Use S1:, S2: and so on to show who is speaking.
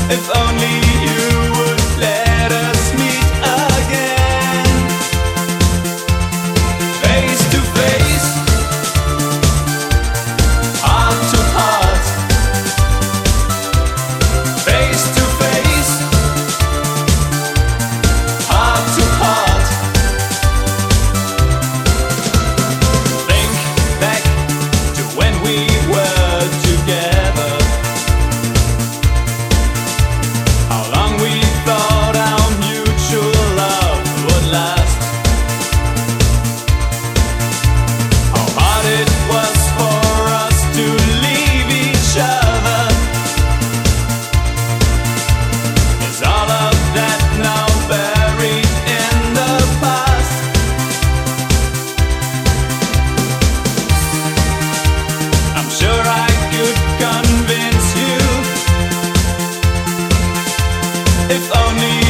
S1: If only you would let us meet again, face to face, heart to heart, face to face, heart to heart. Think back to when we were together, how long we thought our mutual love would last, how hard it was for us to leave each other. Is all of that now buried in the past? I'm sure I could convince you, if only